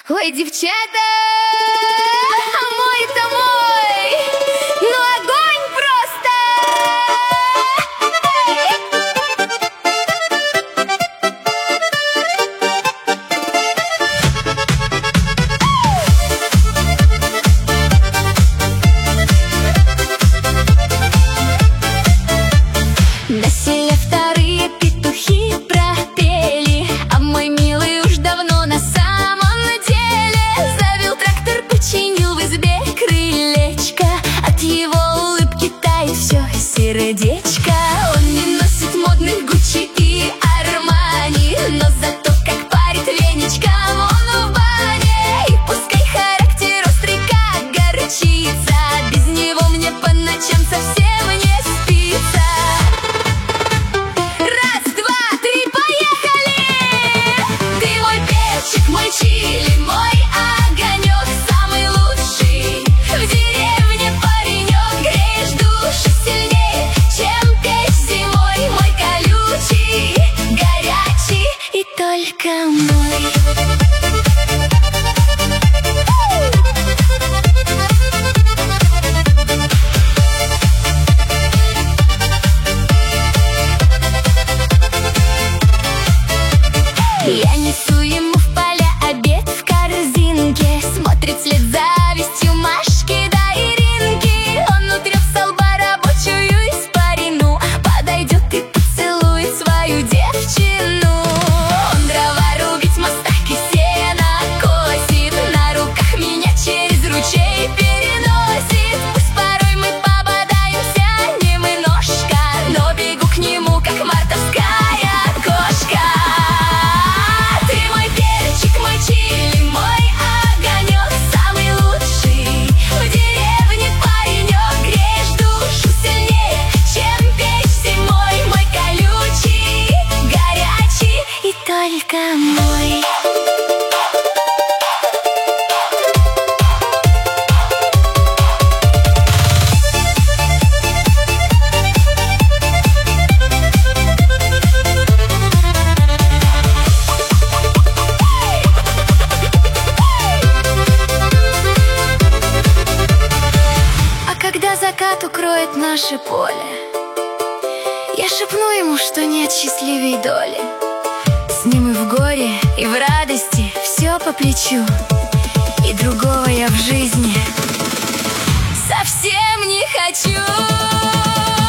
Ой, девчата, мой-то мой, ну огонь просто! На селе вторые петухи пропели, а мой милый уж давно на самом деле завел трактор, починил в избе крылечко. От его улыбки тает все сердечко. Он не носит модных Гуччи и Армани, но зато как парит веничком он в бане. И пускай характер острый, как горчица, без него мне по ночам совсем не спится. Мой чили, мой огонек, самый лучший в деревне паренек. Греешь душу сильнее, чем печь зимой. Мой колючий, горячий и только мой. Я несу ему в поля обед в корзинке, смотрит вслед завистью Машки да Иринки. Он утрет со лба рабочую испарину, подойдет и поцелует свою девчину. Он дрова рубить, мостак и сено косит, на руках меня через ручей переносит. Пусть порой мы пободаемся немножко, но бегу к нему, как мартовская кошка. Мой чили, мой огонек, самый лучший в деревне паренек. Греешь душу сильнее, чем печь зимой. Мой колючий, горячий и только мой. Когда закат укроет наше поле, я шепну ему, что нет счастливей доли. С ним и в горе, и в радости все по плечу, и другого я в жизни совсем не хочу.